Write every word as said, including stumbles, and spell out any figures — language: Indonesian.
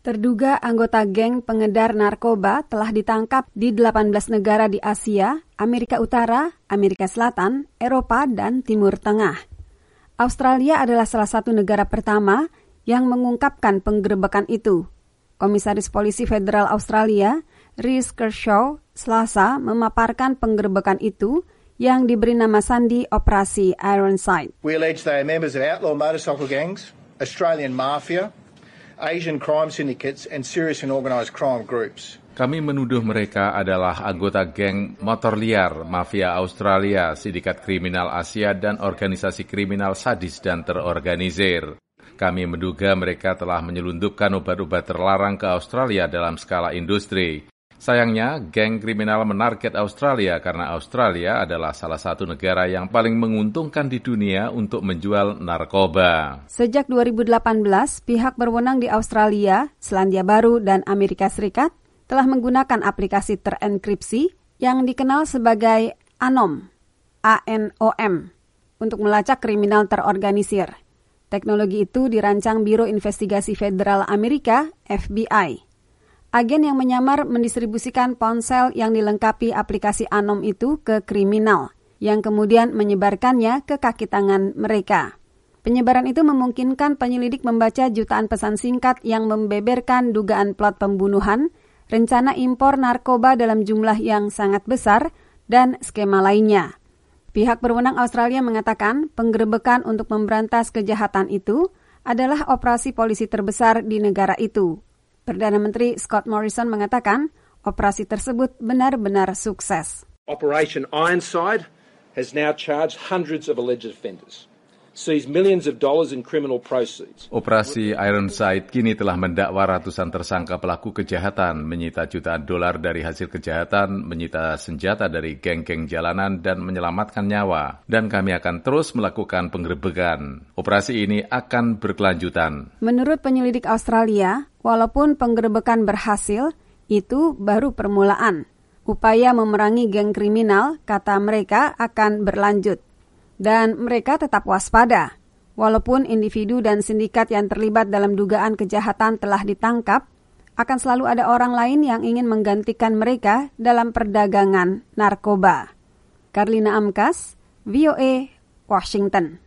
Terduga anggota geng pengedar narkoba telah ditangkap di delapan belas negara di Asia, Amerika Utara, Amerika Selatan, Eropa, dan Timur Tengah. Australia adalah salah satu negara pertama yang mengungkapkan penggerebekan itu. Komisaris Polisi Federal Australia, Rhys Kershaw, Selasa memaparkan penggerebekan itu yang diberi nama sandi Operasi Ironside. We allege they are members of outlaw motorcycle gangs, Australian mafia, Asian crime syndicates and serious and organised crime groups. Kami menuduh mereka adalah anggota geng motor liar, mafia Australia, sindikat kriminal Asia, dan organisasi kriminal sadis dan terorganisir. Kami menduga mereka telah menyelundupkan obat-obat terlarang ke Australia dalam skala industri. Sayangnya, geng kriminal menarget Australia karena Australia adalah salah satu negara yang paling menguntungkan di dunia untuk menjual narkoba. Sejak dua ribu delapan belas, pihak berwenang di Australia, Selandia Baru, dan Amerika Serikat telah menggunakan aplikasi terenkripsi yang dikenal sebagai ANOM, A N O M, untuk melacak kriminal terorganisir. Teknologi itu dirancang Biro Investigasi Federal Amerika, F B I. Agen yang menyamar mendistribusikan ponsel yang dilengkapi aplikasi ANOM itu ke kriminal, yang kemudian menyebarkannya ke kaki tangan mereka. Penyebaran itu memungkinkan penyelidik membaca jutaan pesan singkat yang membeberkan dugaan plot pembunuhan, rencana impor narkoba dalam jumlah yang sangat besar, dan skema lainnya. Pihak berwenang Australia mengatakan penggerebekan untuk memberantas kejahatan itu adalah operasi polisi terbesar di negara itu. Perdana Menteri Scott Morrison mengatakan operasi tersebut benar-benar sukses. Operation Ironside has now charged hundreds of alleged offenders, seized millions of dollars in criminal proceeds. Operasi Ironside kini telah mendakwa ratusan tersangka pelaku kejahatan, menyita jutaan dolar dari hasil kejahatan, menyita senjata dari geng-geng jalanan, dan menyelamatkan nyawa. Dan kami akan terus melakukan penggerebekan. Operasi ini akan berkelanjutan. Menurut penyelidik Australia, walaupun penggerebekan berhasil, itu baru permulaan. Upaya memerangi geng kriminal, kata mereka, akan berlanjut. Dan mereka tetap waspada. Walaupun individu dan sindikat yang terlibat dalam dugaan kejahatan telah ditangkap, akan selalu ada orang lain yang ingin menggantikan mereka dalam perdagangan narkoba. Karlina Amkas, V O A, Washington.